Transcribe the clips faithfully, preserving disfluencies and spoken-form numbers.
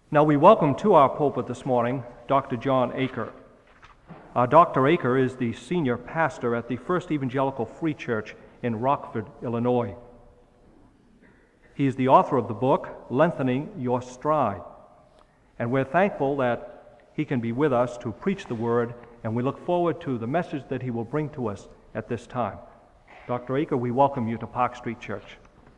Now we welcome to our pulpit this morning Doctor John Aker. Uh, Doctor Aker is the senior pastor at the First Evangelical Free Church in Rockford, Illinois. He is the author of the book, Lengthening Your Stride. And we're thankful that he can be with us to preach the word, and we look forward to the message that he will bring to us at this time. Doctor Aker, we welcome you to Park Street Church.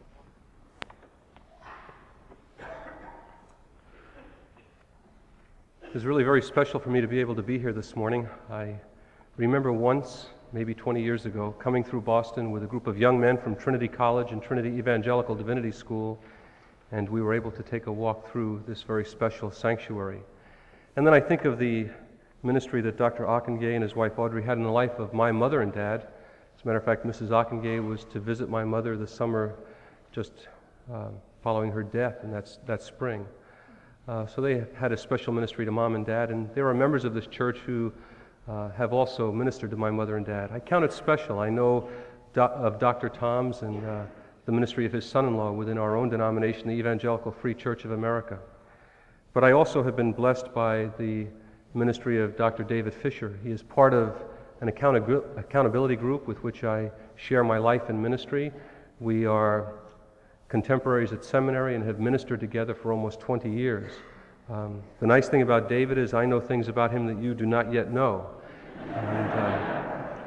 It's really very special for me to be able to be here this morning. I remember once, maybe twenty years ago, coming through Boston with a group of young men from Trinity College and Trinity Evangelical Divinity School, and we were able to take a walk through this very special sanctuary. And then I think of the ministry that Doctor Ockengay and his wife Audrey had in the life of my mother and dad. As a matter of fact, Missus Ockengay was to visit my mother the summer just uh, following her death, and that's that spring. Uh, so they had a special ministry to mom and dad, and there are members of this church who uh, have also ministered to my mother and dad. I count it special. I know do- of Doctor Toms and uh, the ministry of his son-in-law within our own denomination, the Evangelical Free Church of America. But I also have been blessed by the ministry of Doctor David Fisher. He is part of an account- accountability group with which I share my life and ministry. We are contemporaries at seminary and have ministered together for almost twenty years. Um, the nice thing about David is I know things about him that you do not yet know. And uh,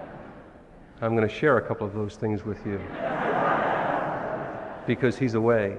I'm going to share a couple of those things with you because he's away.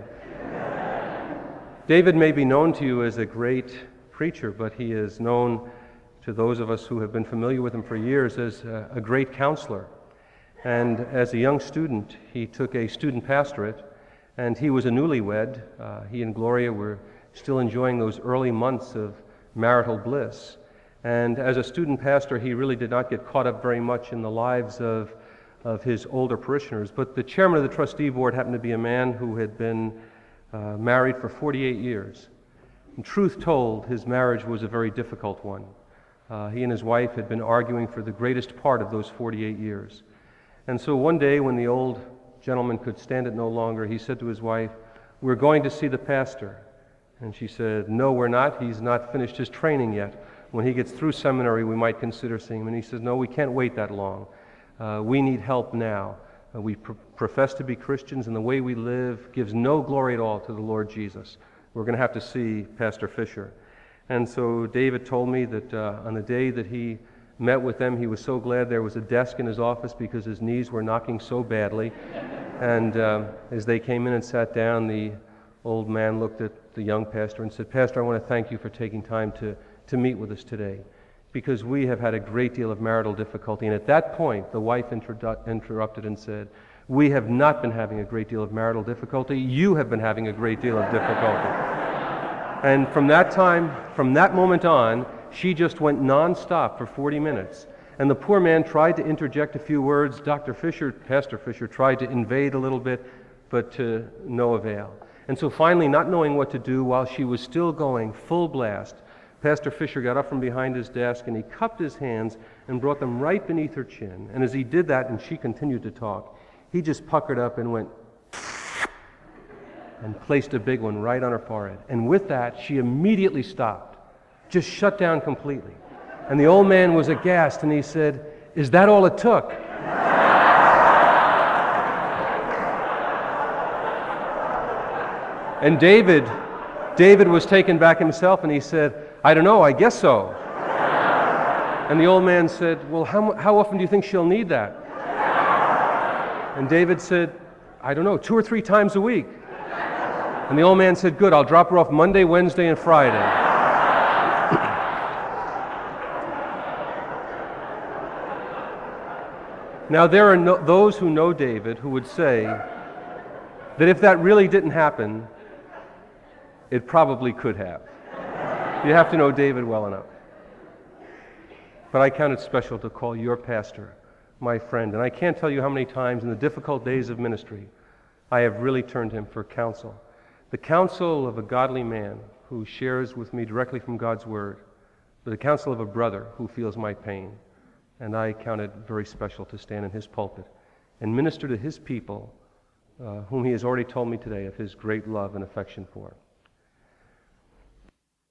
David may be known to you as a great preacher, but he is known to those of us who have been familiar with him for years as a, a great counselor. And as a young student, he took a student pastorate. And he was a newlywed. Uh, he and Gloria were still enjoying those early months of marital bliss. And as a student pastor, he really did not get caught up very much in the lives of, of his older parishioners. But the chairman of the trustee board happened to be a man who had been uh, married for forty-eight years. And truth told, his marriage was a very difficult one. Uh, he and his wife had been arguing for the greatest part of those forty-eight years. And so one day when the old gentleman could stand it no longer, he said to his wife, "We're going to see the pastor." And she said, "No, we're not. He's not finished his training yet. When he gets through seminary, we might consider seeing him." And he says, "No, we can't wait that long. Uh, we need help now. Uh, we pr- profess to be Christians, and the way we live gives no glory at all to the Lord Jesus. We're going to have to see Pastor Fisher." And so David told me that uh, on the day that he met with them, he was so glad there was a desk in his office because his knees were knocking so badly. And um, as they came in and sat down, the old man looked at the young pastor and said, "Pastor, I want to thank you for taking time to, to meet with us today, because we have had a great deal of marital difficulty." And at that point, the wife introdu- interrupted and said, "We have not been having a great deal of marital difficulty. You have been having a great deal of difficulty." And from that time, from that moment on, she just went nonstop for forty minutes. And the poor man tried to interject a few words. Doctor Fisher, Pastor Fisher, tried to invade a little bit, but to no avail. And so finally, not knowing what to do while she was still going full blast, Pastor Fisher got up from behind his desk and he cupped his hands and brought them right beneath her chin. And as he did that, and she continued to talk, he just puckered up and went and placed a big one right on her forehead. And with that, she immediately stopped, just shut down completely. And the old man was aghast, and he said, "Is that all it took?" And David, David was taken back himself, and he said, "I don't know, I guess so." And the old man said, "Well, how, how often do you think she'll need that?" And David said, "I don't know, two or three times a week." And the old man said, "Good, I'll drop her off Monday, Wednesday, and Friday." Now, there are no, those who know David who would say that if that really didn't happen, it probably could have. You have to know David well enough. But I count it special to call your pastor my friend, and I can't tell you how many times in the difficult days of ministry I have really turned to him for counsel. The counsel of a godly man who shares with me directly from God's Word, but the counsel of a brother who feels my pain. And I count it very special to stand in his pulpit and minister to his people, uh, whom he has already told me today of his great love and affection for.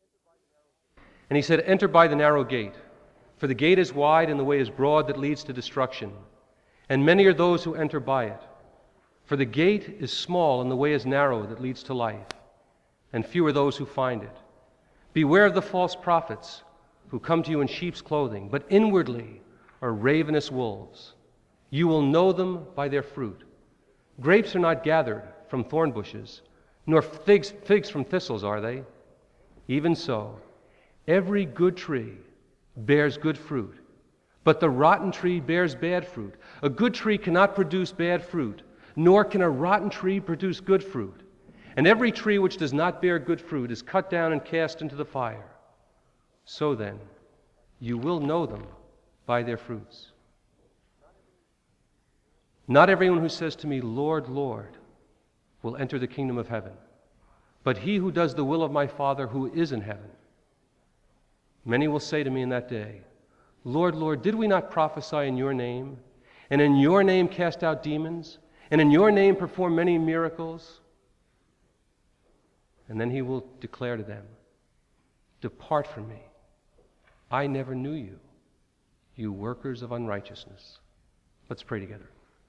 And he said, enter by the narrow gate, for the gate is wide and the way is broad that leads to destruction, and many are those who enter by it. For the gate is small and the way is narrow that leads to life, and few are those who find it. Beware of the false prophets who come to you in sheep's clothing, but inwardly are ravenous wolves. You will know them by their fruit. Grapes are not gathered from thorn bushes, nor figs, figs from thistles, are they? Even so, every good tree bears good fruit, but the rotten tree bears bad fruit. A good tree cannot produce bad fruit, nor can a rotten tree produce good fruit. And every tree which does not bear good fruit is cut down and cast into the fire. So then, you will know them by their fruits. Not everyone who says to me, Lord, Lord, will enter the kingdom of heaven, but he who does the will of my Father who is in heaven. Many will say to me in that day, Lord, Lord, did we not prophesy in your name, and in your name cast out demons, and in your name perform many miracles? And then he will declare to them, depart from me. I never knew you, you workers of unrighteousness. Let's pray together.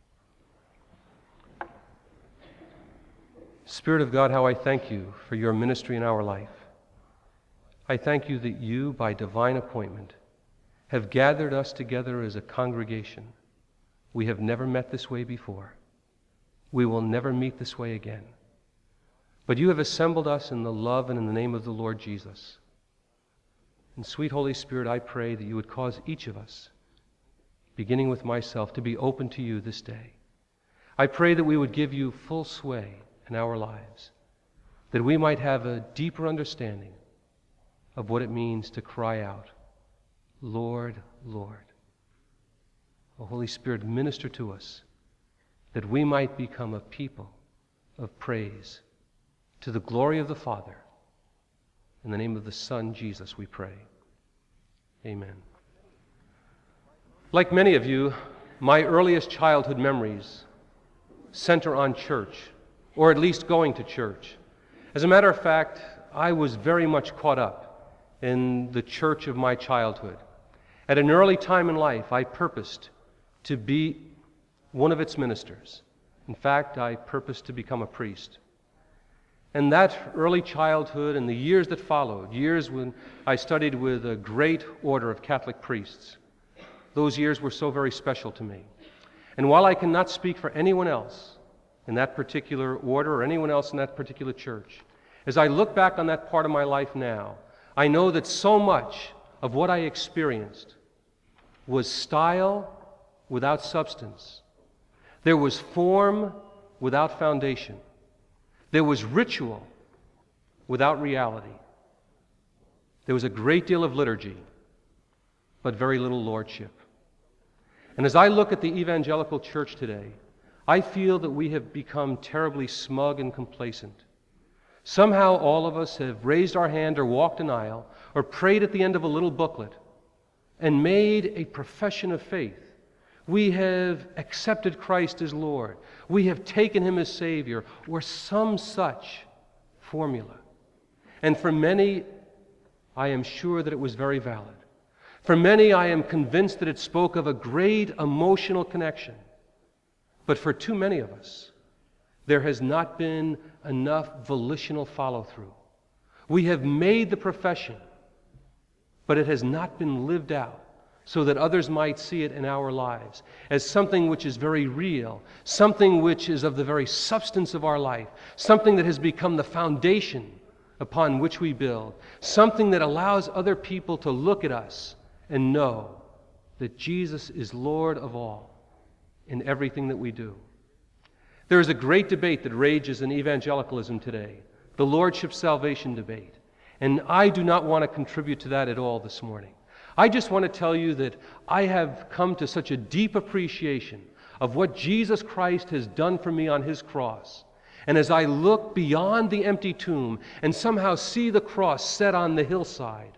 Spirit of God, how I thank you for your ministry in our life. I thank you that you, by divine appointment, have gathered us together as a congregation. We have never met this way before. We will never meet this way again. But you have assembled us in the love and in the name of the Lord Jesus. And sweet Holy Spirit, I pray that you would cause each of us, beginning with myself, to be open to you this day. I pray that we would give you full sway in our lives, that we might have a deeper understanding of what it means to cry out, Lord, Lord. O Holy Spirit, minister to us, that we might become a people of praise to the glory of the Father. In the name of the Son, Jesus, we pray. Amen. Like many of you, my earliest childhood memories center on church, or at least going to church. As a matter of fact, I was very much caught up in the church of my childhood. At an early time in life, I purposed to be one of its ministers. In fact, I purposed to become a priest. And that early childhood and the years that followed, years when I studied with a great order of Catholic priests, those years were so very special to me. And while I cannot speak for anyone else in that particular order or anyone else in that particular church, as I look back on that part of my life now, I know that so much of what I experienced was style without substance. There was form without foundation. There was ritual without reality. There was a great deal of liturgy, but very little lordship. And as I look at the evangelical church today, I feel that we have become terribly smug and complacent. Somehow all of us have raised our hand or walked an aisle or prayed at the end of a little booklet and made a profession of faith. We have accepted Christ as Lord. We have taken him as Savior, or some such formula. And for many, I am sure that it was very valid. For many, I am convinced that it spoke of a great emotional connection. But for too many of us, there has not been enough volitional follow-through. We have made the profession, but it has not been lived out so that others might see it in our lives as something which is very real, something which is of the very substance of our life, something that has become the foundation upon which we build, something that allows other people to look at us and know that Jesus is Lord of all in everything that we do. There is a great debate that rages in evangelicalism today, the Lordship Salvation debate, and I do not want to contribute to that at all this morning. I just want to tell you that I have come to such a deep appreciation of what Jesus Christ has done for me on his cross. And as I look beyond the empty tomb and somehow see the cross set on the hillside,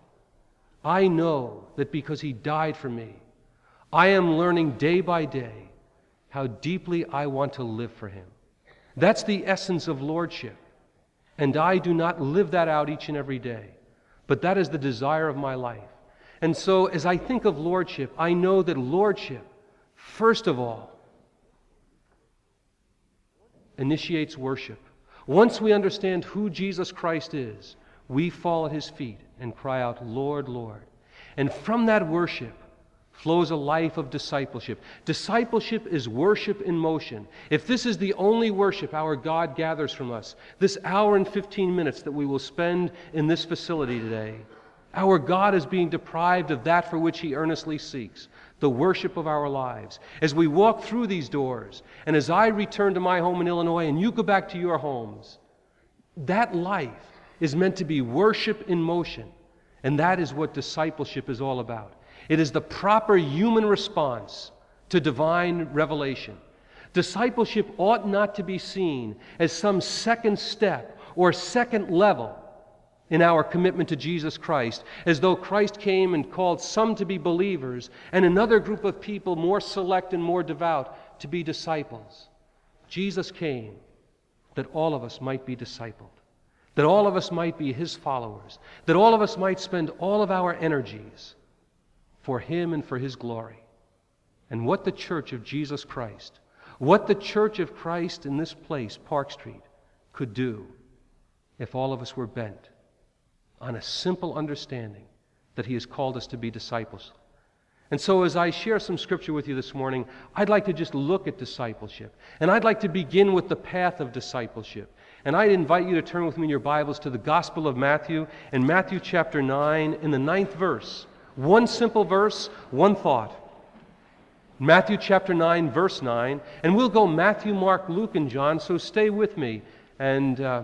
I know that because he died for me, I am learning day by day how deeply I want to live for him. That's the essence of lordship. And I do not live that out each and every day. but that is the desire of my life. And so as I think of lordship, I know that lordship, first of all, initiates worship. Once we understand who Jesus Christ is, we fall at his feet and cry out, Lord, Lord. And from that worship flows a life of discipleship. Discipleship is worship in motion. If this is the only worship our God gathers from us, this hour and fifteen minutes that we will spend in this facility today, our God is being deprived of that for which he earnestly seeks, the worship of our lives. As we walk through these doors, and as I return to my home in Illinois and you go back to your homes, that life is meant to be worship in motion. And that is what discipleship is all about. It is the proper human response to divine revelation. Discipleship ought not to be seen as some second step or second level in our commitment to Jesus Christ, as though Christ came and called some to be believers and another group of people, more select and more devout, to be disciples. Jesus came that all of us might be discipled, that all of us might be his followers, that all of us might spend all of our energies for him and for his glory. And what the Church of Jesus Christ, what the Church of Christ in this place, Park Street, could do if all of us were bent on a simple understanding that he has called us to be disciples. And so as I share some scripture with you this morning, I'd like to just look at discipleship. And I'd like to begin with the path of discipleship. And I'd invite you to turn with me in your Bibles to the Gospel of Matthew, in Matthew chapter nine, in the ninth verse. One simple verse, one thought. Matthew chapter nine, verse nine. And we'll go Matthew, Mark, Luke, and John, so stay with me. And uh,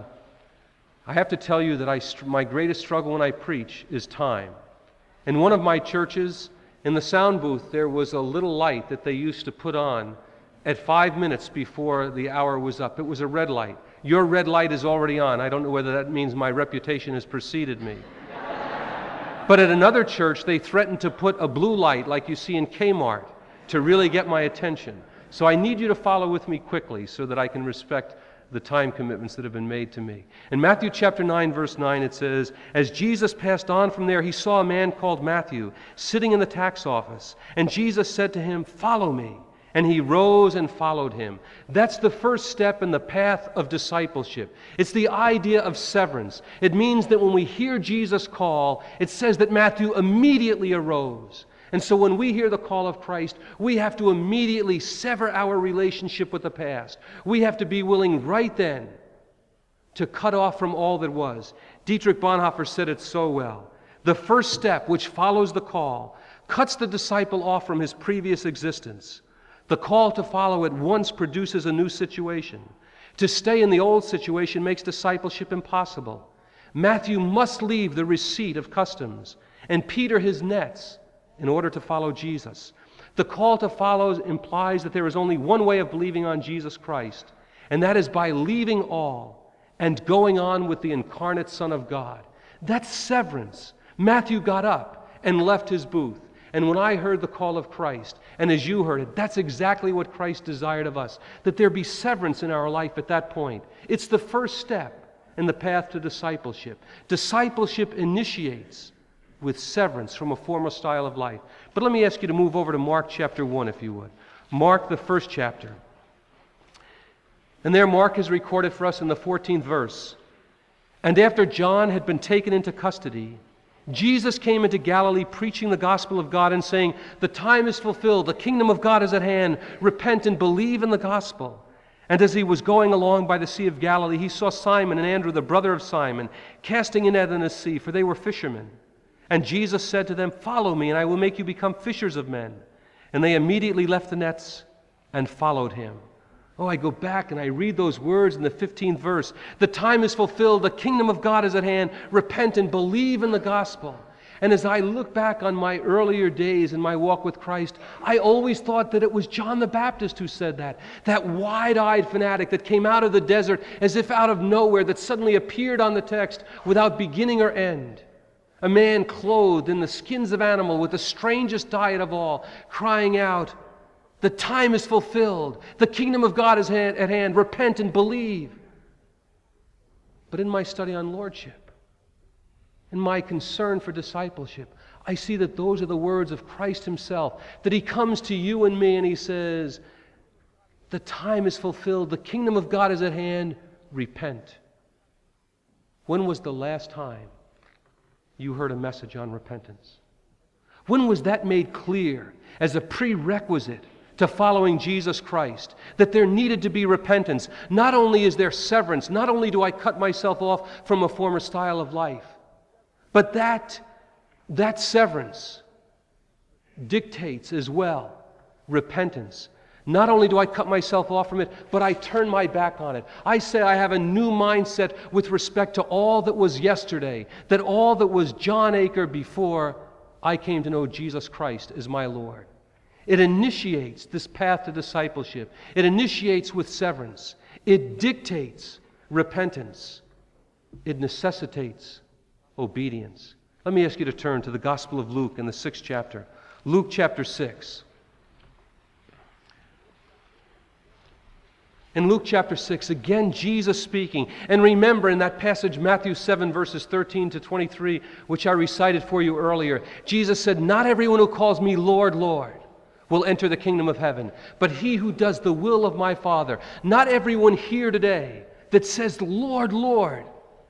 I have to tell you that I, my greatest struggle when I preach is time. In one of my churches, in the sound booth, there was a little light that they used to put on at five minutes before the hour was up. It was a red light. Your red light is already on. I don't know whether that means my reputation has preceded me. But at another church, they threatened to put a blue light like you see in Kmart to really get my attention. So I need you to follow with me quickly so that I can respect the time commitments that have been made to me. In Matthew chapter nine, verse nine, it says, as Jesus passed on from there, he saw a man called Matthew sitting in the tax office. And Jesus said to him, follow me. And he rose and followed him. That's the first step in the path of discipleship. It's the idea of severance. It means that when we hear Jesus call, it says that Matthew immediately arose. And so when we hear the call of Christ, we have to immediately sever our relationship with the past. We have to be willing right then to cut off from all that was. Dietrich Bonhoeffer said it so well. The first step, which follows the call, cuts the disciple off from his previous existence. The call to follow at once produces a new situation. To stay in the old situation makes discipleship impossible. Matthew must leave the receipt of customs and Peter his nets in order to follow Jesus. The call to follow implies that there is only one way of believing on Jesus Christ, and that is by leaving all and going on with the incarnate Son of God. That's severance. Matthew got up and left his booth. And when I heard the call of Christ, and as you heard it, that's exactly what Christ desired of us, that there be severance in our life at that point. It's the first step in the path to discipleship. Discipleship initiates with severance from a former style of life. But let me ask you to move over to Mark chapter one, if you would. Mark, the first chapter. And there Mark has recorded for us in the fourteenth verse. And after John had been taken into custody, Jesus came into Galilee preaching the gospel of God and saying, the time is fulfilled, the kingdom of God is at hand, repent and believe in the gospel. And as he was going along by the Sea of Galilee, he saw Simon and Andrew, the brother of Simon, casting a net in the sea, for they were fishermen. And Jesus said to them, follow me, and I will make you become fishers of men. And they immediately left the nets and followed him. Oh, I go back and I read those words in the fifteenth verse. The time is fulfilled, the kingdom of God is at hand. Repent and believe in the gospel. And as I look back on my earlier days in my walk with Christ, I always thought that it was John the Baptist who said that. That wide-eyed fanatic that came out of the desert as if out of nowhere, that suddenly appeared on the text without beginning or end. A man clothed in the skins of animal with the strangest diet of all, crying out, the time is fulfilled. The kingdom of God is at hand. Repent and believe. But in my study on lordship, and my concern for discipleship, I see that those are the words of Christ himself, that he comes to you and me and he says, the time is fulfilled, the kingdom of God is at hand, repent. When was the last time you heard a message on repentance? When was that made clear as a prerequisite to following Jesus Christ, that there needed to be repentance? Not only is there severance, not only do I cut myself off from a former style of life, but that, that severance dictates as well repentance. Not only do I cut myself off from it, but I turn my back on it. I say I have a new mindset with respect to all that was yesterday, that all that was John Aker before I came to know Jesus Christ as my Lord. It initiates this path to discipleship. It initiates with severance. It dictates repentance. It necessitates obedience. Let me ask you to turn to the Gospel of Luke in the sixth chapter. Luke chapter six. In Luke chapter six, again, Jesus speaking. And remember in that passage, Matthew seven, verses thirteen to twenty-three, which I recited for you earlier, Jesus said, "Not everyone who calls me Lord, Lord will enter the kingdom of heaven, but he who does the will of my Father." Not everyone here today that says, "Lord, Lord,"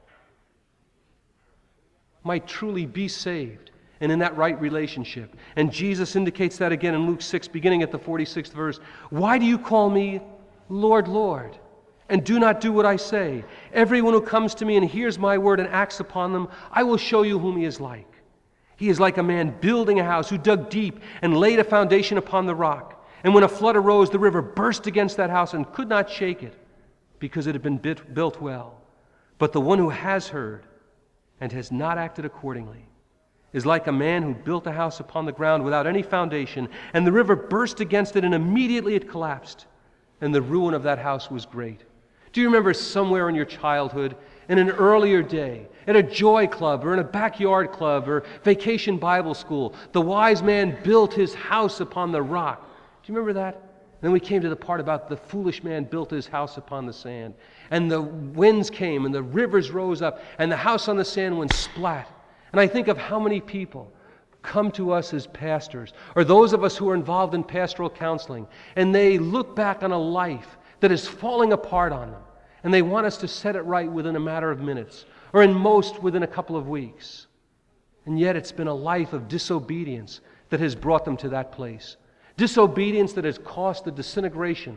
might truly be saved and in that right relationship. And Jesus indicates that again in Luke six, beginning at the forty-sixth verse. "Why do you call me Lord, Lord, and do not do what I say? Everyone who comes to me and hears my word and acts upon them, I will show you whom he is like. He is like a man building a house who dug deep and laid a foundation upon the rock. And when a flood arose, the river burst against that house and could not shake it, because it had been bit, built well. But the one who has heard and has not acted accordingly is like a man who built a house upon the ground without any foundation, and the river burst against it, and immediately it collapsed. And the ruin of that house was great." Do you remember somewhere in your childhood, in an earlier day, at a joy club or in a backyard club or vacation Bible school, the wise man built his house upon the rock? Do you remember that? And then we came to the part about the foolish man built his house upon the sand. And the winds came and the rivers rose up and the house on the sand went splat. And I think of how many people come to us as pastors, or those of us who are involved in pastoral counseling, and they look back on a life that is falling apart on them, and they want us to set it right within a matter of minutes, or in most within a couple of weeks. And yet it's been a life of disobedience that has brought them to that place. Disobedience that has caused the disintegration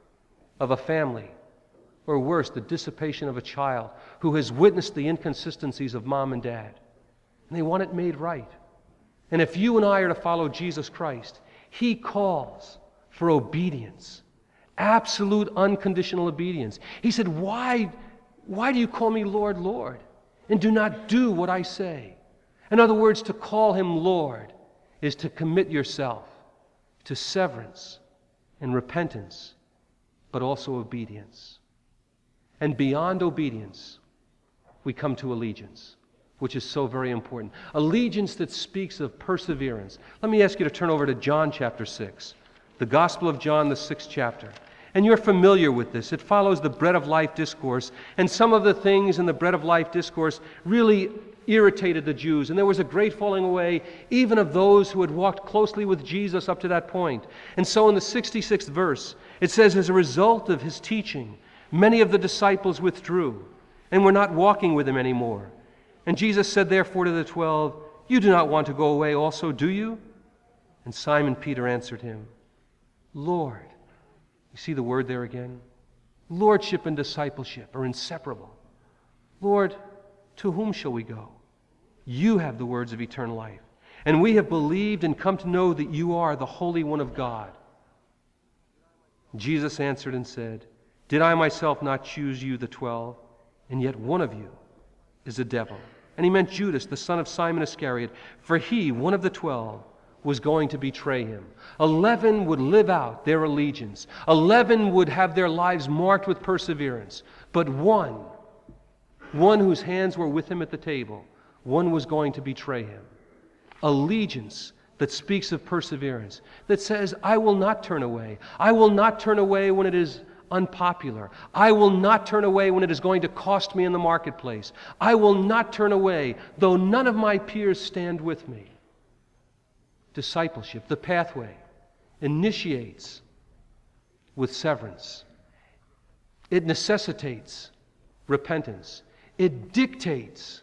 of a family, or worse, the dissipation of a child who has witnessed the inconsistencies of mom and dad. And they want it made right. And if you and I are to follow Jesus Christ, he calls for obedience, absolute unconditional obedience. He said, why, why do you call me Lord, Lord, and do not do what I say? In other words, to call him Lord is to commit yourself to severance and repentance, but also obedience. And beyond obedience, we come to allegiance, which is so very important. Allegiance that speaks of perseverance. Let me ask you to turn over to John chapter six, the Gospel of John, the sixth chapter. And you're familiar with this. It follows the Bread of Life discourse, and some of the things in the Bread of Life discourse really irritated the Jews, and there was a great falling away even of those who had walked closely with Jesus up to that point. And so in the sixty-sixth verse, it says, as a result of his teaching, many of the disciples withdrew and were not walking with him anymore. And Jesus said therefore to the twelve, "You do not want to go away also, do you?" And Simon Peter answered him, "Lord," you see the word there again? Lordship and discipleship are inseparable. "Lord, to whom shall we go? You have the words of eternal life, and we have believed and come to know that you are the Holy One of God." Jesus answered and said, "Did I myself not choose you, the twelve? And yet one of you is a devil." And he meant Judas, the son of Simon Iscariot, for he, one of the twelve, was going to betray him. Eleven would live out their allegiance. Eleven would have their lives marked with perseverance. But one, one whose hands were with him at the table, one was going to betray him. Allegiance that speaks of perseverance, that says, I will not turn away. I will not turn away when it is unpopular. I will not turn away when it is going to cost me in the marketplace. I will not turn away, though none of my peers stand with me. Discipleship, the pathway, initiates with severance. It necessitates repentance. It dictates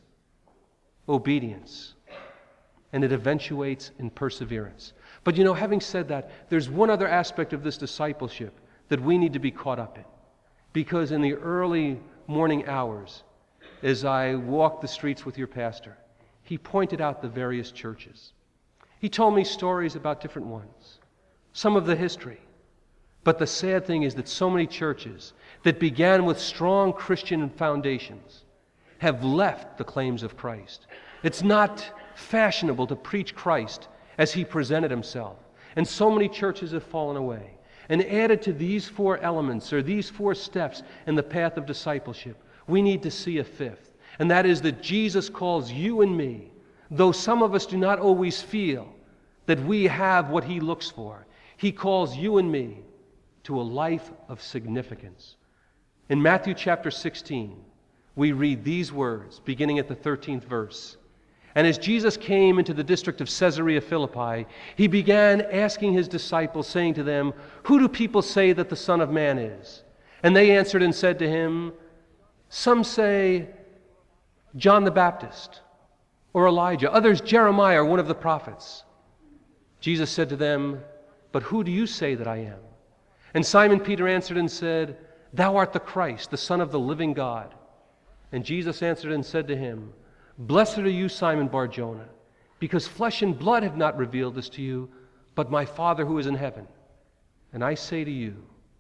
obedience. And it eventuates in perseverance. But you know, having said that, there's one other aspect of this discipleship that we need to be caught up in. Because in the early morning hours, as I walked the streets with your pastor, he pointed out the various churches. He told me stories about different ones, some of the history. But the sad thing is that so many churches that began with strong Christian foundations have left the claims of Christ. It's not fashionable to preach Christ as he presented himself. And so many churches have fallen away. And added to these four elements, or these four steps in the path of discipleship, we need to see a fifth. And that is that Jesus calls you and me, though some of us do not always feel that we have what he looks for, he calls you and me to a life of significance. In Matthew chapter sixteen, we read these words, beginning at the thirteenth verse. And as Jesus came into the district of Caesarea Philippi, he began asking his disciples, saying to them, "Who do people say that the Son of Man is?" And they answered and said to him, "Some say John the Baptist, or Elijah, others Jeremiah, or one of the prophets." Jesus said to them, "But who do you say that I am?" And Simon Peter answered and said, "Thou art the Christ, the Son of the living God." And Jesus answered and said to him, "Blessed are you, Simon Bar-Jonah, because flesh and blood have not revealed this to you, but my Father who is in heaven. And I say to you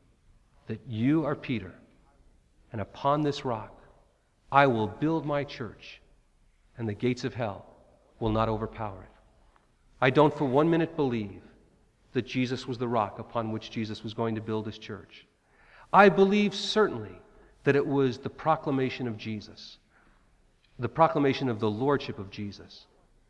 that you are Peter, and upon this rock I will build my church, and the gates of hell will not overpower it." I don't for one minute believe that Jesus was the rock upon which Jesus was going to build his church. I believe certainly that it was the proclamation of Jesus, the proclamation of the lordship of Jesus.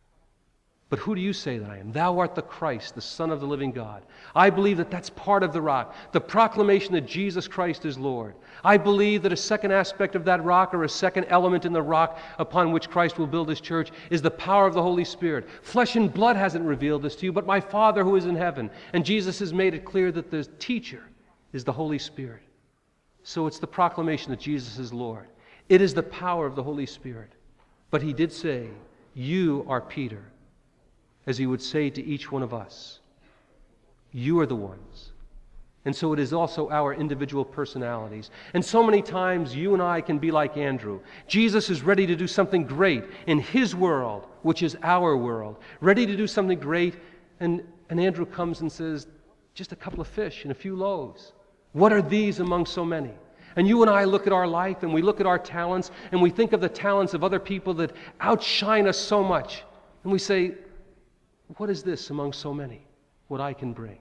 "But who do you say that I am? Thou art the Christ, the Son of the living God." I believe that that's part of the rock, the proclamation that Jesus Christ is Lord. I believe that a second aspect of that rock, or a second element in the rock upon which Christ will build his church, is the power of the Holy Spirit. Flesh and blood hasn't revealed this to you, but my Father who is in heaven. And Jesus has made it clear that the teacher is the Holy Spirit. So it's the proclamation that Jesus is Lord. It is the power of the Holy Spirit. But he did say, "You are Peter," as he would say to each one of us. You are the ones. And so it is also our individual personalities. And so many times you and I can be like Andrew. Jesus is ready to do something great in his world, which is our world. Ready to do something great, and, and Andrew comes and says, "Just a couple of fish and a few loaves. What are these among so many?" And you and I look at our life, and we look at our talents, and we think of the talents of other people that outshine us so much. And we say, "What is this among so many, what I can bring?"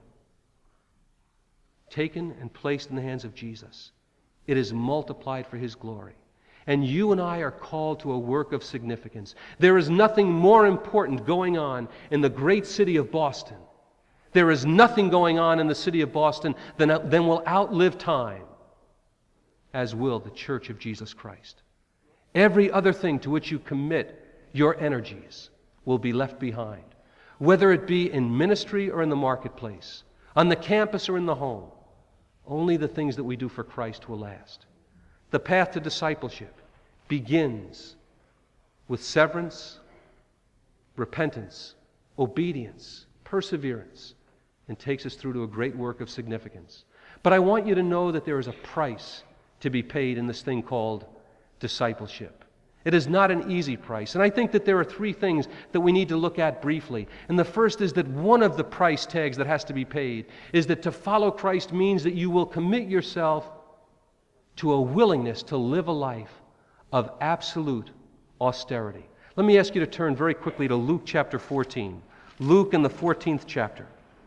Taken and placed in the hands of Jesus, it is multiplied for his glory. And you and I are called to a work of significance. There is nothing more important going on in the great city of Boston. There is nothing going on in the city of Boston than, than will outlive time, as will the Church of Jesus Christ. Every other thing to which you commit your energies will be left behind, whether it be in ministry or in the marketplace, on the campus or in the home. Only the things that we do for Christ will last. The path to discipleship begins with severance, repentance, obedience, perseverance, and takes us through to a great work of significance. But I want you to know that there is a price to be paid in this thing called discipleship. It is not an easy price. And I think that there are three things that we need to look at briefly. And the first is that one of the price tags that has to be paid is that to follow Christ means that you will commit yourself to a willingness to live a life of absolute austerity. Let me ask you to turn very quickly to Luke chapter fourteen. Luke in the fourteenth chapter.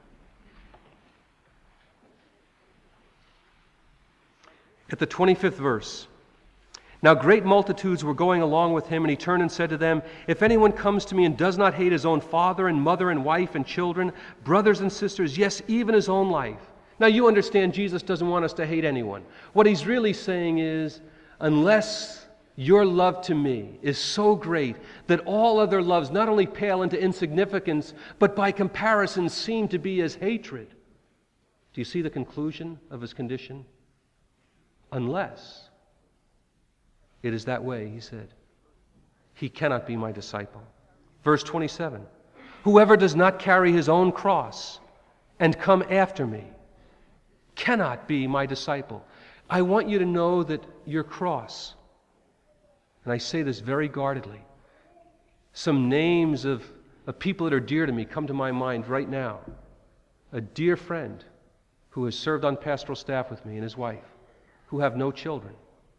At the twenty-fifth verse. Now great multitudes were going along with him, and he turned and said to them, "If anyone comes to me and does not hate his own father and mother and wife and children, brothers and sisters, yes, even his own life, Now you understand Jesus doesn't want us to hate anyone. What he's really saying is, unless your love to me is so great that all other loves not only pale into insignificance, but by comparison seem to be as hatred. Do you see the conclusion of his condition? Unless it is that way, he said, he cannot be my disciple. Verse twenty-seven, whoever does not carry his own cross and come after me cannot be my disciple. I want you to know that your cross, and I say this very guardedly, some names of, of people that are dear to me come to my mind right now. A dear friend who has served on pastoral staff with me and his wife, who have no children.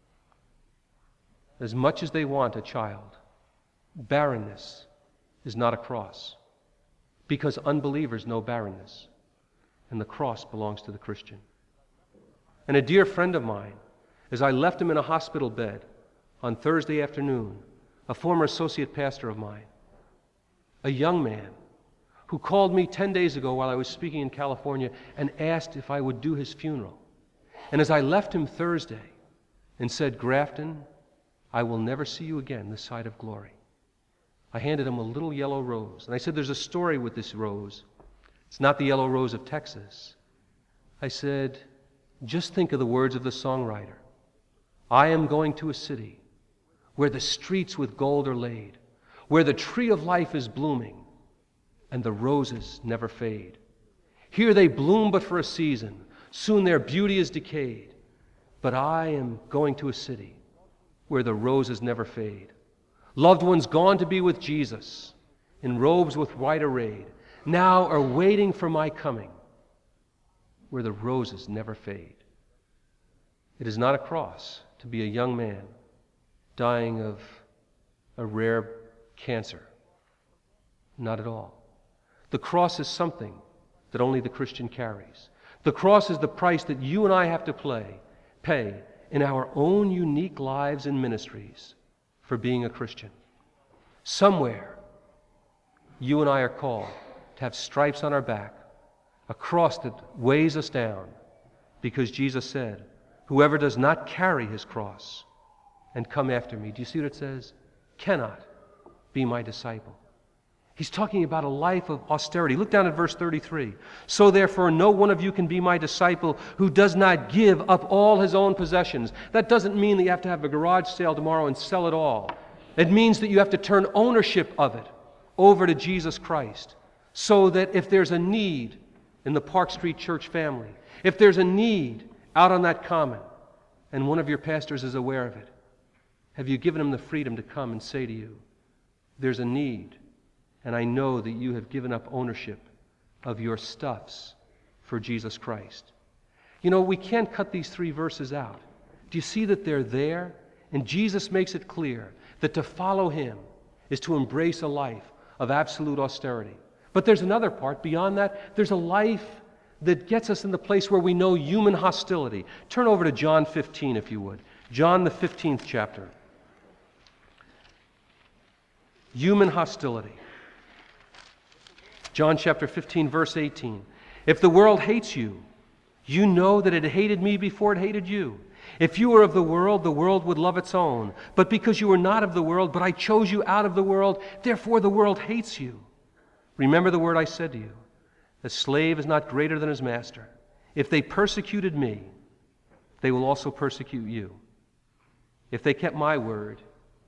As much as they want a child, barrenness is not a cross, because unbelievers know barrenness, and the cross belongs to the Christian. And a dear friend of mine, as I left him in a hospital bed on Thursday afternoon, a former associate pastor of mine, a young man who called me ten days ago while I was speaking in California and asked if I would do his funeral. And as I left him Thursday and said, Grafton, I will never see you again this side of glory, I handed him a little yellow rose. And I said, there's a story with this rose. It's not the yellow rose of Texas. I said, just think of the words of the songwriter. I am going to a city where the streets with gold are laid, where the tree of life is blooming, and the roses never fade. Here they bloom but for a season. Soon their beauty is decayed. But I am going to a city where the roses never fade. Loved ones gone to be with Jesus, in robes with white arrayed, now are waiting for my coming, where the roses never fade. It is not a cross to be a young man dying of a rare cancer. Not at all. The cross is something that only the Christian carries. The cross is the price that you and I have to play, pay in our own unique lives and ministries for being a Christian. Somewhere, you and I are called to have stripes on our back, a cross that weighs us down, because Jesus said, whoever does not carry his cross and come after me, do you see what it says? Cannot be my disciple. He's talking about a life of austerity. Look down at verse thirty-three. So therefore, no one of you can be my disciple who does not give up all his own possessions. That doesn't mean that you have to have a garage sale tomorrow and sell it all. It means that you have to turn ownership of it over to Jesus Christ, so that if there's a need in the Park Street Church family, if there's a need out on that common, and one of your pastors is aware of it, have you given him the freedom to come and say to you, there's a need, and I know that you have given up ownership of your stuffs for Jesus Christ. You know, we can't cut these three verses out. Do you see that they're there? And Jesus makes it clear that to follow him is to embrace a life of absolute austerity. But there's another part. Beyond that, there's a life that gets us in the place where we know human hostility. Turn over to John fifteen, if you would. John, the fifteenth chapter. Human hostility. John chapter fifteen, verse eighteen. If the world hates you, you know that it hated me before it hated you. If you were of the world, the world would love its own. But because you were not of the world, but I chose you out of the world, therefore the world hates you. Remember the word I said to you. The slave is not greater than his master. If they persecuted me, they will also persecute you. If they kept my word,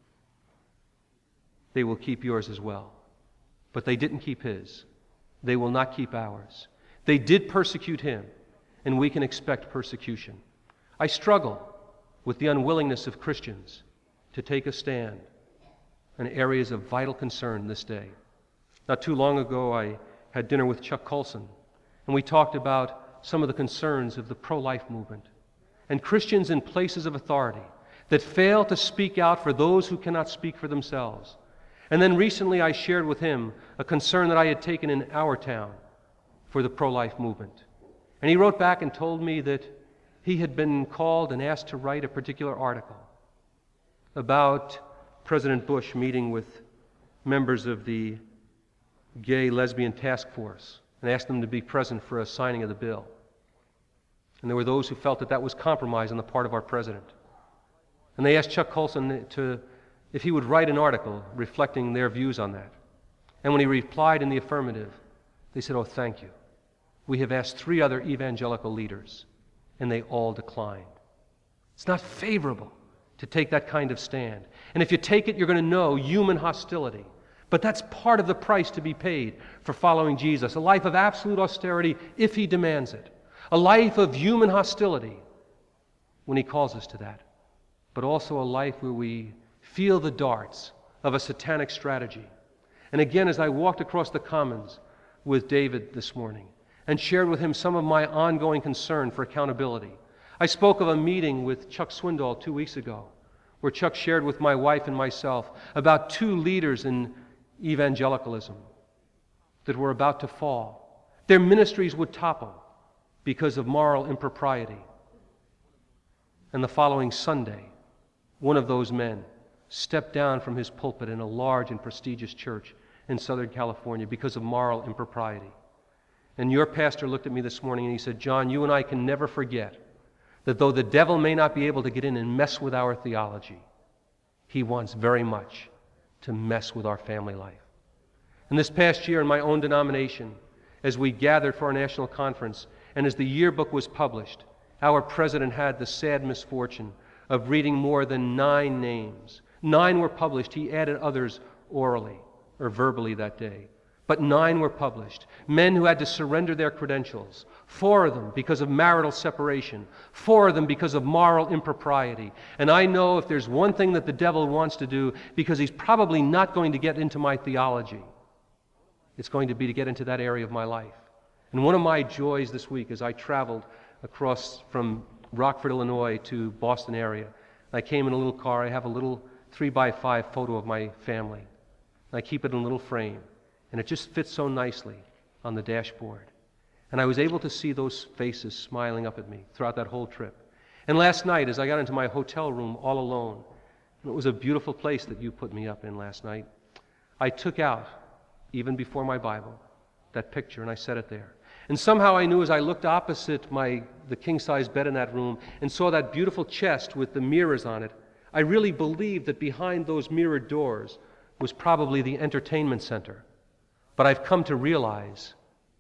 they will keep yours as well. But they didn't keep his. They will not keep ours. They did persecute him, and we can expect persecution. I struggle with the unwillingness of Christians to take a stand in areas of vital concern this day. Not too long ago, I had dinner with Chuck Colson, and we talked about some of the concerns of the pro-life movement and Christians in places of authority that fail to speak out for those who cannot speak for themselves. And then recently I shared with him a concern that I had taken in our town for the pro-life movement. And he wrote back and told me that he had been called and asked to write a particular article about President Bush meeting with members of the Gay Lesbian Task Force and asked them to be present for a signing of the bill. And there were those who felt that that was compromise on the part of our president. And they asked Chuck Colson to, if he would write an article reflecting their views on that. And when he replied in the affirmative, they said, "Oh, thank you. We have asked three other evangelical leaders, and they all declined." It's not favorable to take that kind of stand. And if you take it, you're going to know human hostility. But that's part of the price to be paid for following Jesus, a life of absolute austerity if he demands it, a life of human hostility when he calls us to that, but also a life where we feel the darts of a satanic strategy. And again, as I walked across the commons with David this morning and shared with him some of my ongoing concern for accountability, I spoke of a meeting with Chuck Swindoll two weeks ago, where Chuck shared with my wife and myself about two leaders in evangelicalism that were about to fall. Their ministries would topple because of moral impropriety. And the following Sunday, one of those men stepped down from his pulpit in a large and prestigious church in Southern California because of moral impropriety. And your pastor looked at me this morning and he said, "John, you and I can never forget that though the devil may not be able to get in and mess with our theology, he wants very much to mess with our family life." And this past year in my own denomination, as we gathered for our national conference and as the yearbook was published, our president had the sad misfortune of reading more than nine names. Nine were published. He added others orally or verbally that day. But nine were published. Men who had to surrender their credentials. Four of them because of marital separation. Four of them because of moral impropriety. And I know if there's one thing that the devil wants to do, because he's probably not going to get into my theology, it's going to be to get into that area of my life. And one of my joys this week as I traveled across from Rockford, Illinois to Boston area, I came in a little car. I have a little three by five photo of my family. I keep it in a little frame. And it just fits so nicely on the dashboard. And I was able to see those faces smiling up at me throughout that whole trip. And last night, as I got into my hotel room all alone, and it was a beautiful place that you put me up in last night, I took out, even before my Bible, that picture and I set it there. And somehow I knew as I looked opposite my the king-size bed in that room and saw that beautiful chest with the mirrors on it, I really believed that behind those mirrored doors was probably the entertainment center. But I've come to realize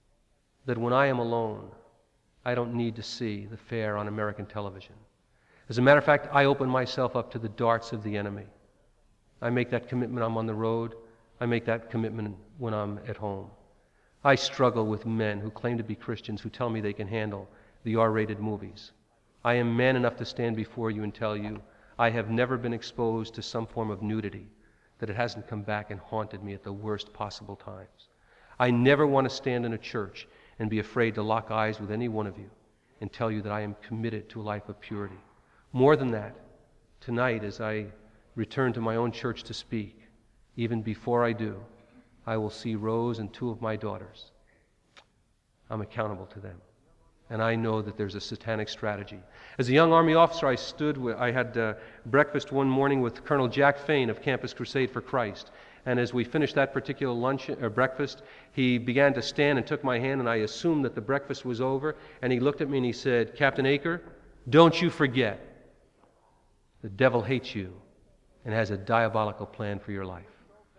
that when I am alone, I don't need to see the fare on American television. As a matter of fact, I open myself up to the darts of the enemy. I make that commitment I'm on the road. I make that commitment when I'm at home. I struggle with men who claim to be Christians who tell me they can handle the R-rated movies. I am man enough to stand before you and tell you I have never been exposed to some form of nudity that it hasn't come back and haunted me at the worst possible times. I never want to stand in a church and be afraid to lock eyes with any one of you and tell you that I am committed to a life of purity. More than that, tonight as I return to my own church to speak, even before I do, I will see Rose and two of my daughters. I'm accountable to them. And I know that there's a satanic strategy. As a young Army officer, I stood, with, I had uh, breakfast one morning with Colonel Jack Fain of Campus Crusade for Christ. And as we finished that particular lunch or uh, breakfast, he began to stand and took my hand, and I assumed that the breakfast was over. And he looked at me and he said, "Captain Aker, don't you forget, the devil hates you and has a diabolical plan for your life."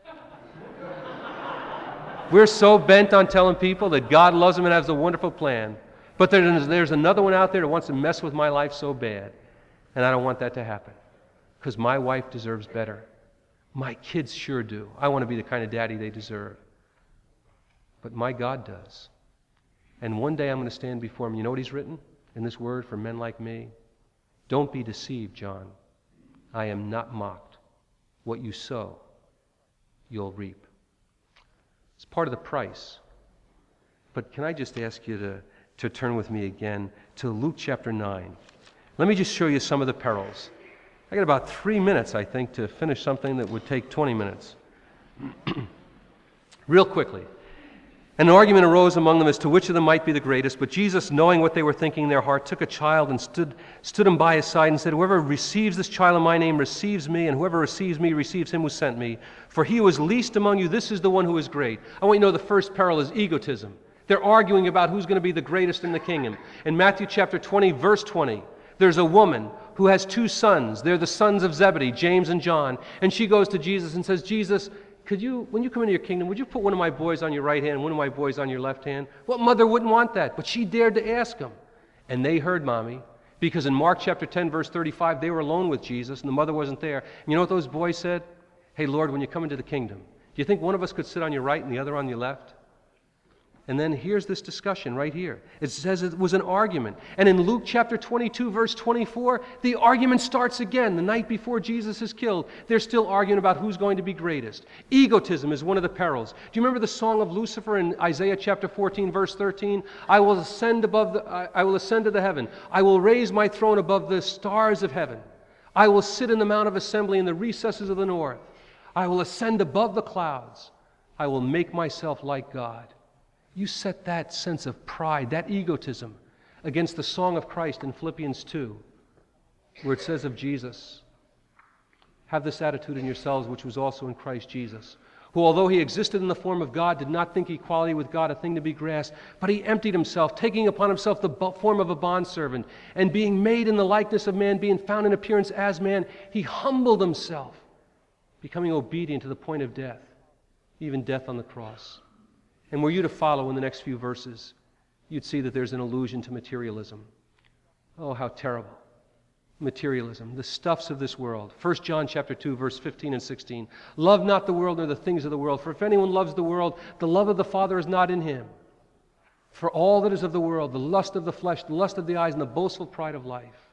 We're so bent on telling people that God loves them and has a wonderful plan. But there's, there's another one out there that wants to mess with my life so bad. And I don't want that to happen. Because my wife deserves better. My kids sure do. I want to be the kind of daddy they deserve. But my God does. And one day I'm going to stand before him. You know what he's written in this word for men like me? Don't be deceived, John. I am not mocked. What you sow, you'll reap. It's part of the price. But can I just ask you to, to turn with me again to Luke chapter nine. Let me just show you some of the perils. I got about three minutes, I think, to finish something that would take twenty minutes. Real quickly. An argument arose among them as to which of them might be the greatest, but Jesus, knowing what they were thinking in their heart, took a child and stood, stood him by his side and said, "Whoever receives this child in my name receives me, and whoever receives me receives him who sent me. For he who is least among you, this is the one who is great." I want you to know the first peril is egotism. They're arguing about who's going to be the greatest in the kingdom. In Matthew chapter twenty, verse twenty, there's a woman who has two sons. They're the sons of Zebedee, James and John. And she goes to Jesus and says, Jesus, could you, when you come into your kingdom, would you put one of my boys on your right hand and one of my boys on your left hand? What mother wouldn't want that? But she dared to ask him. And they heard, Mommy, because in Mark chapter ten, verse thirty-five, they were alone with Jesus and the mother wasn't there. And you know what those boys said? Hey, Lord, when you come into the kingdom, do you think one of us could sit on your right and the other on your left? And then here's this discussion right here. It says it was an argument. And in Luke chapter twenty-two, verse twenty-four, the argument starts again. The night before Jesus is killed, they're still arguing about who's going to be greatest. Egotism is one of the perils. Do you remember the song of Lucifer in Isaiah chapter fourteen, verse thirteen? I will ascend above the, I, I will ascend to the heaven. I will raise my throne above the stars of heaven. I will sit in the mount of assembly in the recesses of the north. I will ascend above the clouds. I will make myself like God. You set that sense of pride, that egotism, against the song of Christ in Philippians two, where it says of Jesus, have this attitude in yourselves which was also in Christ Jesus, who although he existed in the form of God, did not think equality with God a thing to be grasped, but he emptied himself, taking upon himself the form of a bondservant, and being made in the likeness of man, being found in appearance as man, he humbled himself, becoming obedient to the point of death, even death on the cross. And were you to follow in the next few verses, you'd see that there's an allusion to materialism. Oh, how terrible. Materialism, the stuffs of this world. First John chapter two, verse fifteen and sixteen. Love not the world nor the things of the world, for if anyone loves the world, the love of the Father is not in him. For all that is of the world, the lust of the flesh, the lust of the eyes, and the boastful pride of life,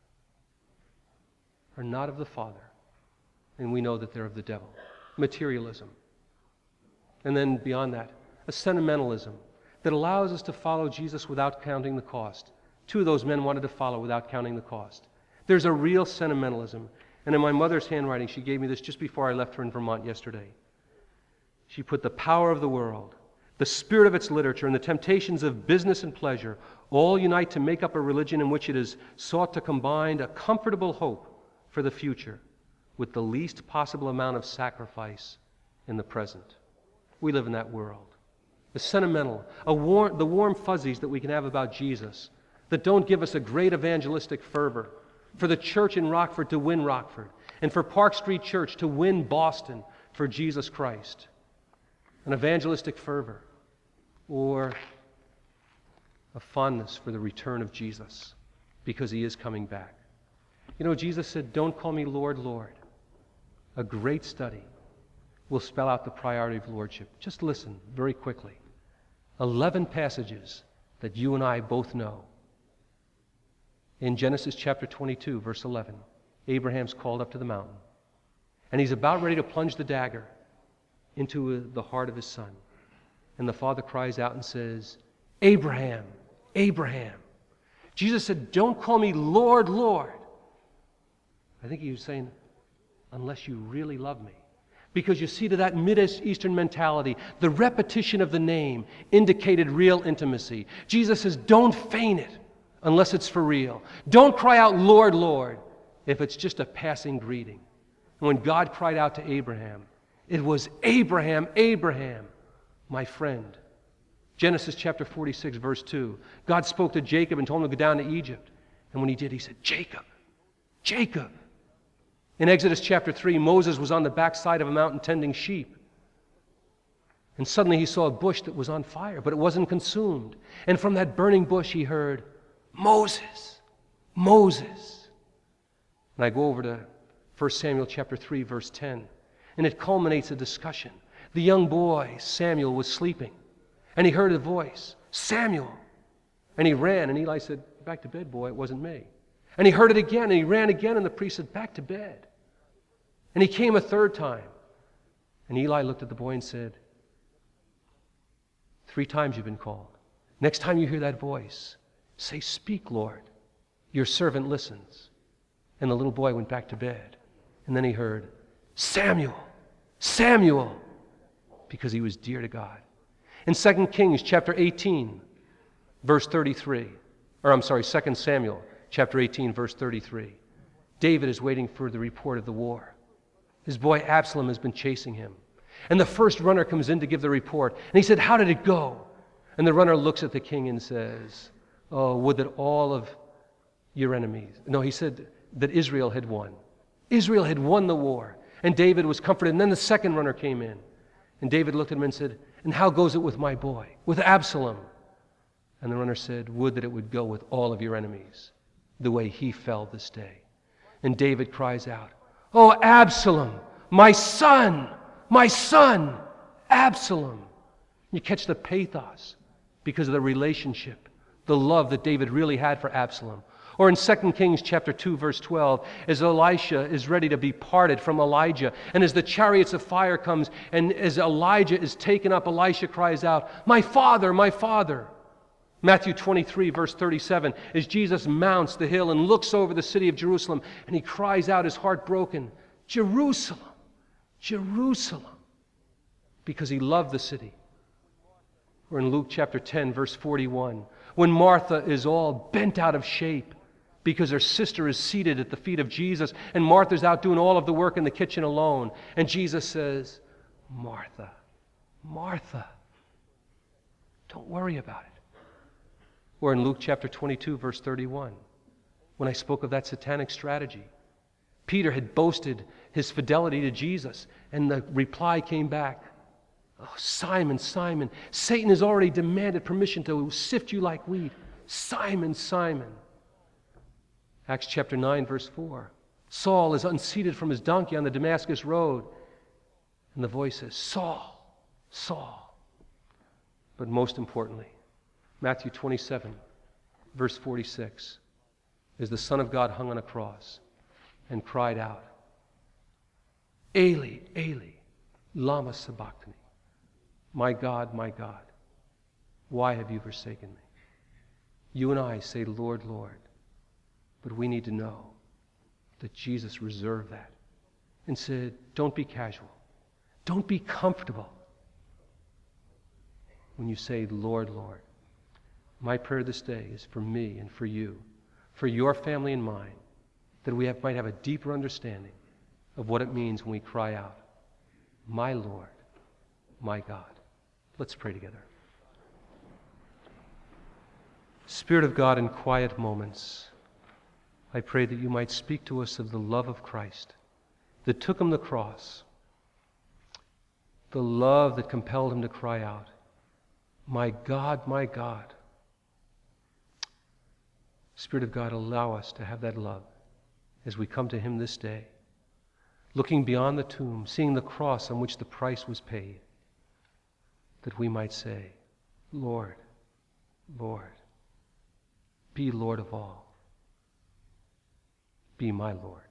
are not of the Father. And we know that they're of the devil. Materialism. And then beyond that, a sentimentalism that allows us to follow Jesus without counting the cost. Two of those men wanted to follow without counting the cost. There's a real sentimentalism. And in my mother's handwriting, she gave me this just before I left her in Vermont yesterday. She put the power of the world, the spirit of its literature, and the temptations of business and pleasure all unite to make up a religion in which it is sought to combine a comfortable hope for the future with the least possible amount of sacrifice in the present. We live in that world. The sentimental, a warm, the warm fuzzies that we can have about Jesus that don't give us a great evangelistic fervor for the church in Rockford to win Rockford and for Park Street Church to win Boston for Jesus Christ. An evangelistic fervor or a fondness for the return of Jesus because he is coming back. You know, Jesus said, don't call me Lord, Lord. A great study will spell out the priority of lordship. Just listen very quickly. Eleven passages that you and I both know. In Genesis chapter twenty-two, verse eleven, Abraham's called up to the mountain, and he's about ready to plunge the dagger into the heart of his son. And the father cries out and says, Abraham, Abraham. Jesus said, don't call me Lord, Lord. I think he was saying, unless you really love me. Because you see, to that Mid-Eastern mentality, the repetition of the name indicated real intimacy. Jesus says, don't feign it unless it's for real. Don't cry out, Lord, Lord, if it's just a passing greeting. And when God cried out to Abraham, it was Abraham, Abraham, my friend. Genesis chapter forty-six, verse two. God spoke to Jacob and told him to go down to Egypt. And when he did, he said, Jacob, Jacob. In Exodus chapter three, Moses was on the backside of a mountain tending sheep. And suddenly he saw a bush that was on fire, but it wasn't consumed. And from that burning bush he heard, Moses, Moses. And I go over to First Samuel chapter three, verse ten, and it culminates a discussion. The young boy, Samuel, was sleeping, and he heard a voice, Samuel. And he ran, and Eli said, back to bed, boy, it wasn't me. And he heard it again, and he ran again, and the priest said, back to bed. And he came a third time. And Eli looked at the boy and said, three times you've been called. Next time you hear that voice, say, speak, Lord. Your servant listens. And the little boy went back to bed. And then he heard, Samuel, Samuel, because he was dear to God. In Second Kings chapter eighteen, verse thirty-three, or I'm sorry, Second Samuel chapter eighteen, verse thirty-three, David is waiting for the report of the war. His boy Absalom has been chasing him. And the first runner comes in to give the report. And he said, how did it go? And the runner looks at the king and says, oh, would that all of your enemies... No, he said that Israel had won. Israel had won the war. And David was comforted. And then the second runner came in. And David looked at him and said, and how goes it with my boy, with Absalom? And the runner said, would that it would go with all of your enemies, the way he fell this day. And David cries out, oh, Absalom, my son, my son, Absalom. You catch the pathos because of the relationship, the love that David really had for Absalom. Or in Second Kings chapter two, verse twelve, as Elisha is ready to be parted from Elijah, and as the chariots of fire comes, and as Elijah is taken up, Elisha cries out, my father, my father. Matthew twenty-three, verse thirty-seven, as Jesus mounts the hill and looks over the city of Jerusalem, and he cries out, his heart broken, Jerusalem, Jerusalem, because he loved the city. Or in Luke chapter ten, verse forty-one, when Martha is all bent out of shape because her sister is seated at the feet of Jesus, and Martha's out doing all of the work in the kitchen alone, and Jesus says, Martha, Martha, don't worry about it. Or in Luke chapter twenty-two, verse thirty-one, when I spoke of that satanic strategy, Peter had boasted his fidelity to Jesus, and the reply came back, oh, Simon, Simon, Satan has already demanded permission to sift you like wheat. Simon, Simon. Acts chapter nine, verse four. Saul is unseated from his donkey on the Damascus road, and the voice says, Saul, Saul. But most importantly, Matthew twenty-seven, verse forty-six, as the Son of God hung on a cross and cried out, Eli, Eli, lama sabachthani. My God, my God, why have you forsaken me? You and I say, Lord, Lord, but we need to know that Jesus reserved that and said, don't be casual. Don't be comfortable when you say, Lord, Lord. My prayer this day is for me and for you, for your family and mine, that we have, might have a deeper understanding of what it means when we cry out, my Lord, my God. Let's pray together. Spirit of God, in quiet moments, I pray that you might speak to us of the love of Christ that took him to the cross, the love that compelled him to cry out, my God, my God. Spirit of God, allow us to have that love as we come to him this day, looking beyond the tomb, seeing the cross on which the price was paid, that we might say, Lord, Lord, be Lord of all. Be my Lord.